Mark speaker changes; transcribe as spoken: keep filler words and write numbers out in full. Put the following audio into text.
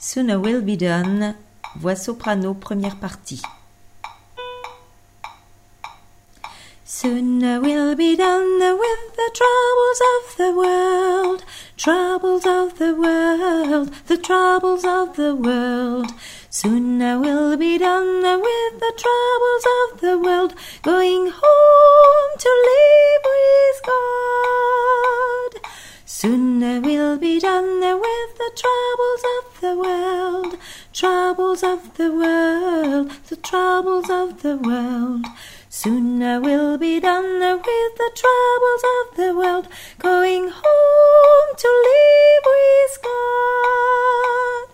Speaker 1: Soon I will be done. Voix soprano, première partie. Soon I will be done with the troubles of the world, troubles of the world, the troubles of the world. Soon I will be done with the troubles of the world, going home to live with God. Soon I will be done with the troubles of the world, troubles of the world, the troubles of the world. Soon I will be done with the troubles of the world, going home to live with God.